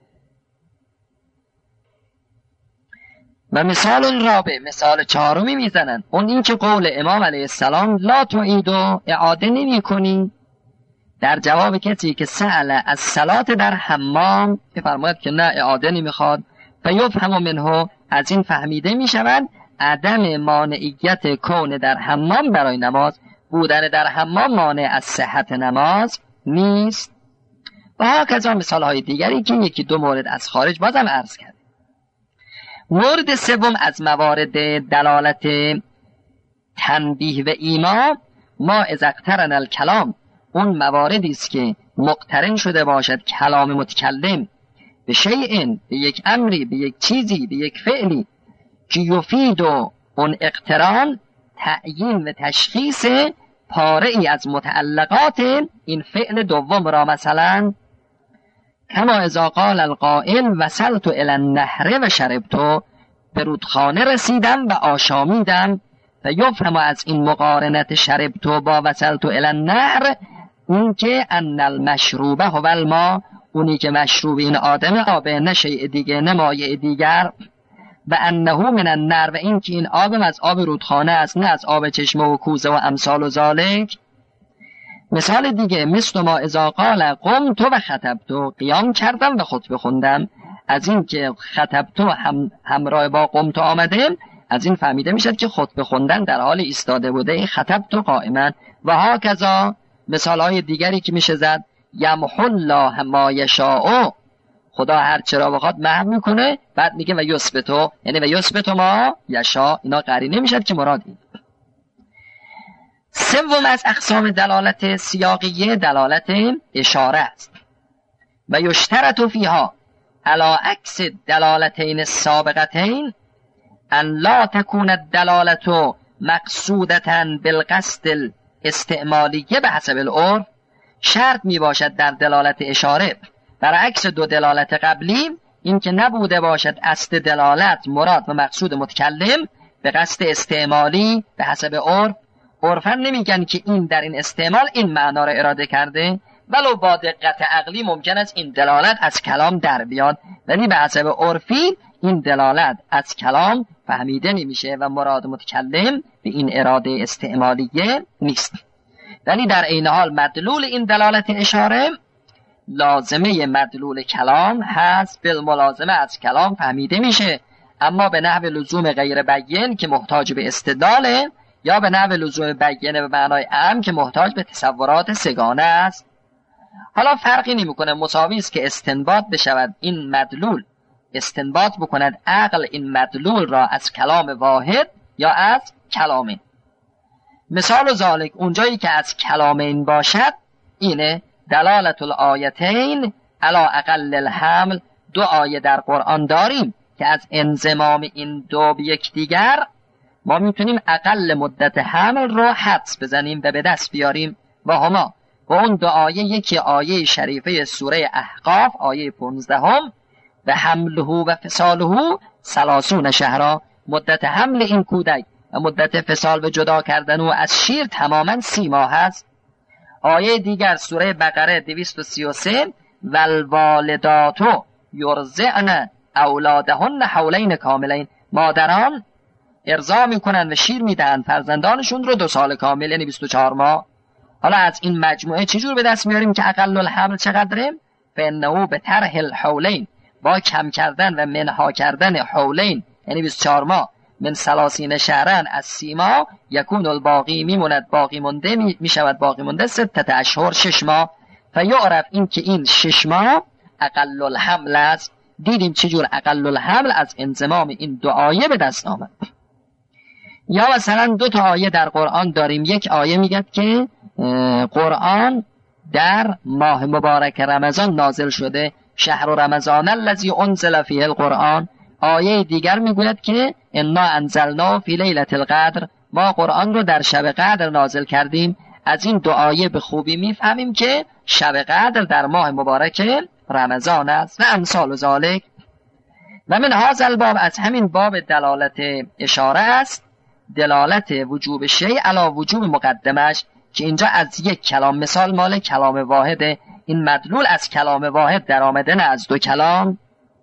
و مثال رابع، مثال چهارمی میزنن، اون این که قول امام علیه السلام لا تعیدو، اعاده نمی کنی در جواب کسی که سأل از صلات در حمام، فرماید که نه اعاده نمیخواد. فیفهم منه، از این فهمیده میشود عدم مانعیت کون در حمام برای نماز، بودن در حمام مانع از صحت نماز نیست. و هاکذا مثال های دیگری که یکی دو مورد از خارج بازم عرض کرد. مورد سوم از موارد دلالت تنبیه و ایما، ما اذا اقترن الکلام، اون مواردی است که مقترن شده باشد کلام متکلم به شیء، به یک امری، به یک چیزی، به یک فعلی که یفید و اون اقتران تعیین و تشخیص پاره ای از متعلقات این فعل دوم را، مثلا کما اذا قال القائل وصلت الی النهر و شربت، به رودخانه رسیدم و آشامیدم. و یفهم از این مقارنت شربت با وصلت الی النهر اون که ان المشروبه هو الماء، اونی که مشروب این آدم آبه، نه شیء دیگه، نه مایع دیگر. و انه من النهر، و این که این آبم از آب رودخانه است، نه از آب چشمه و کوزه و امثال و ذالک. مثال دیگه مثل ما اذا قال قمت و خطبت، قیام کردم و خطبه خوندم. از این که خطبت همراه با قمت آمده، از این فهمیده میشد که خطبه خوندن در حال ایستاده بوده، خطبت قائما. و هاکذا مثال های دیگری که میشه زد، یمحو الله ما یشاء، خدا هر چرا بخواد محو میکنه، بعد میگه و یثبتو، یعنی و یثبتو ما یشاء، اینا قرینه میشد که مراد این. سوم از اقسام دلالت سیاقیه دلالت اشاره است. و یشترط فیها علی عکس دلالتین السابقتین ان لا تکون الدلالت مقصودتا بالقصد الاستعمالیه به حسب العرف. شرط می باشد در دلالت اشاره برعکس دو دلالت قبلی این که نبوده باشد قصد دلالت مراد و مقصود متکلم به قصد استعمالی به حسب عرف. عرفا نمیگن که این در این استعمال این معنا را اراده کرده، ولو با دقت عقلی ممکن است این دلالت از کلام در بیاد، ولی به حسب عرفی این دلالت از کلام فهمیده نمیشه و مراد متکلم به این اراده استعمالیه نیست. ولی در این حال مدلول این دلالت اشاره لازمه مدلول کلام هست، بالملازمه از کلام فهمیده میشه، اما به نحو لزوم غیر بیان که محتاج به استدلاله، یا به نحو لزوم بیانه به معنای عام که محتاج به تصورات سگانه است. حالا فرقی نمیکنه، مساوی است که استنباط بشود این مدلول، استنباط بکند عقل این مدلول را از کلام واحد یا از کلامین. مثال ذالک اونجایی که از کلامین باشد اینه دلالت الآیتین علی اقل الحمل. دو آیه در قرآن داریم که از انضمام این دو به یکدیگر ما میتونیم اقل مدت حمل رو حدس بزنیم و به دست بیاریم. و هما و اون دو آیه، یکی آیه شریفه سوره احقاف آیه 15 و حمله و فصاله 30 شهرا، مدت حمل این کودک و مدت فصال و جدا کردن او از شیر تماما 30 ماه است. آیه دیگر سوره بقره 233 والوالداتو یرضعن اولادهن حولین کاملین، مادران ارضاع میکنن و شیر میدن فرزندانشون رو 2 سال کامل، یعنی 24 ماه. حالا از این مجموعه چجور به دست میاریم که اقل الحمل چقدره؟ فانه به طرح الحولین، با کم کردن و منها کردن حولین یعنی 24 ماه، من 30 شهرن از 30 ماه، یکون الباقی میموند باقی مونده، میشود باقی مونده 6 اشهر 6 ماه. فیعرف این که این 6 ماه اقل الحمل است. دیدیم چجور اقل الحمل از انضمام این دو آیه به دست آمد. یا مثلا 2 تا آیه در قرآن داریم. یک آیه میگه که قرآن در ماه مبارک رمضان نازل شده، شهر رمضان الذی انزل فیه القرآن. آیه دیگر میگوید که انا انزلنا فی لیلة القدر، ما قرآن رو در شب قدر نازل کردیم. از این 2 آیه به خوبی میفهمیم که شب قدر در ماه مبارک رمضان است و امثال ذالک. و من هذا الباب، از همین باب دلالت اشاره است، دلالت وجوب شیء علی وجوب مقدمش، که اینجا از یک کلام مثال مال کلام واحده، این مدلول از کلام واحد در آمده نه از 2 کلام.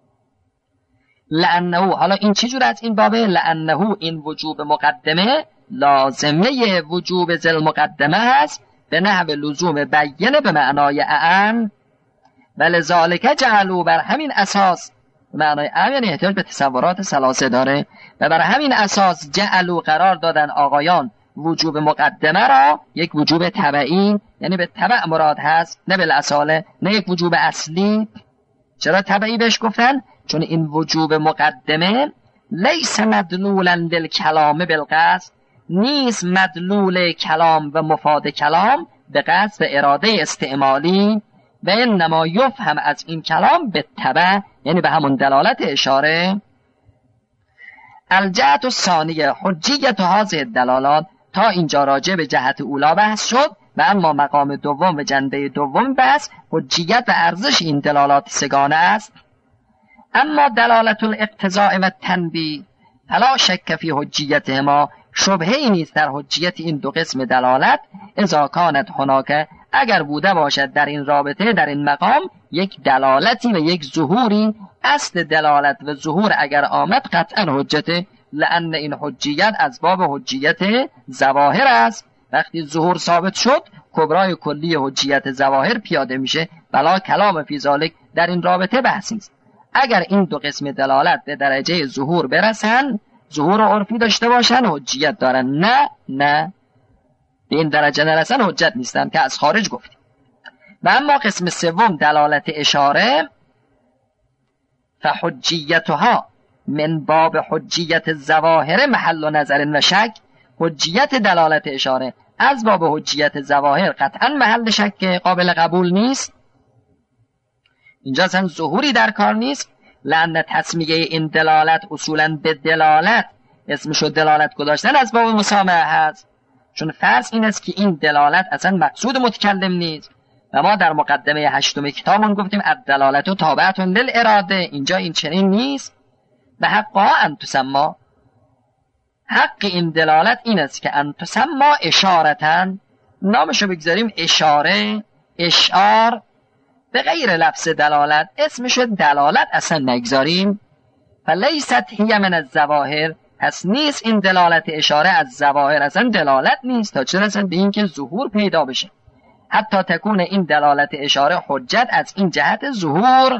لانه، حالا این چی جور از این بابه؟ لانه این وجوب مقدمه لازمه وجوب ذل مقدمه هست، به نحو لزوم بیانه به معنای اعم، ولذالک جعلوا، بر همین اساس، معنای اعم یعنی احتیاج به تصورات ثلاثه داره، و بر همین اساس جعلوا قرار دادن آقایان وجوب مقدمه را یک وجوب تبعی، یعنی به تبع مراد هست نه بالاصاله، نه یک وجوب اصلی. چرا تبعی بهش گفتن؟ چون این وجوب مقدمه لیس مدلولا للکلام بالقصد، نیست مدلول کلام و مفاد کلام به قصد و اراده استعمالی، و انما یفهم از این کلام به تبع، یعنی به همون دلالت اشاره. الجهت الثانیه حجیت هذه الدلالات، تا اینجا راجع به جهت اولا بحث شد، و اما مقام دوم و جنبه دوم بحث حجیت و ارزش این دلالات سگانه است. اما دلالت الاقتضاء و تنبیه فلا شک فی حجیتهما، شبهه‌ای نیست در حجیت این 2 قسم دلالت. اذا کانت هناک، اگر بوده باشد در این رابطه، در این مقام یک دلالتی و یک ظهوری، اصل دلالت و ظهور اگر آمد قطعا حجته، لأن این حجیت از باب حجیت ظواهر است. وقتی ظهور ثابت شد کبرای کلی حجیت ظواهر پیاده میشه، بلا کلام فی ذالک، در این رابطه بحث نیست. اگر این 2 قسم دلالت به درجه ظهور برسن، ظهور عرفی داشته باشن، حجیت دارن، نه به این درجه نرسن حجت نیستن که از خارج گفتیم. و اما قسم سوم دلالت اشاره، فحجیتها من باب حجیت الظواهر محل نظر و شک، حجیت دلالت اشاره از باب حجیت ظواهر قطعا محل شک، قابل قبول نیست. اینجا اصلا ظهوری در کار نیست، لأن تسمیه این دلالت اصولا به دلالت، اسمشو دلالت گذاشتن از باب مسامحه هست، چون فرض این است که این دلالت اصلا مقصود متکلم نیست. و ما در مقدمه 8 کتابمون گفتیم الدلالت تابعة للاراده، اینجا این چنین نیست. و حقها ان تسمى، حق این دلالت این است که ان تسمى اشارتن، نامشو بگذاریم اشاره، اشعار، به غیر لفظ دلالت، اسمشو دلالت اصلا نگذاریم. فلیست هی من الظواهر، پس نیست این دلالت اشاره از ظواهر، اصلا دلالت نیست تا چه رسد به این که ظهور پیدا بشه. حتی تکون این دلالت اشاره حجت از این جهت ظهور.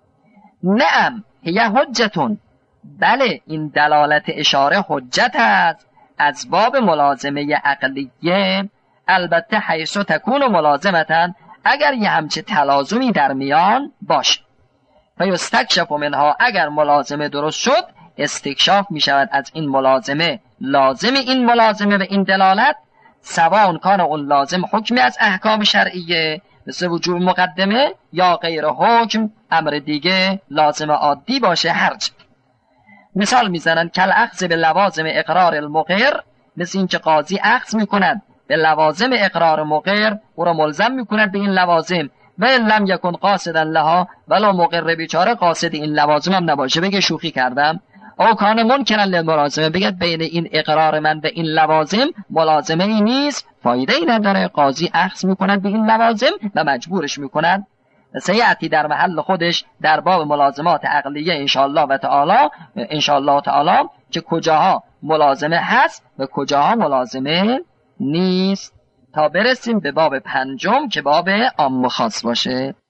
نعم هی حجتون، بله این دلالت اشاره حجت است از باب ملازمه عقلیه، البته حیث تکون ملازمتن، اگر یه همچه تلازمی در میان باشه. فیستکشف منها، اگر ملازمه درست شد استکشاف می شود از این ملازمه، لازم این ملازمه و این دلالت، سواء کان اون لازم حکمی از احکام شرعیه مثل وجوب مقدمه، یا غیر حکم امر دیگه لازم عادی باشه هرچ. مثال میزنن کل اخذ به لوازم اقرار المقر، مثل این که قاضی اخذ میکند به لوازم اقرار مقر، او را ملزم میکند به این لوازم، و لم یکن قاصدا لها، ولا مقر بیچاره قاصد این لوازم هم نباشه، بگه شوخی کردم. او کان منکرا للملازمه، بگه بین این اقرار من به این لوازم ملازمه ای نیست، فایده ای نداره، قاضی اخذ میکند به این لوازم و مجبورش میکند. سیعتی در محل خودش در باب ملازمات عقلیه انشاءالله تعالی که کجاها ملازمه هست و کجاها ملازمه نیست. تا برسیم به باب 5 که باب عام و خاص باشه.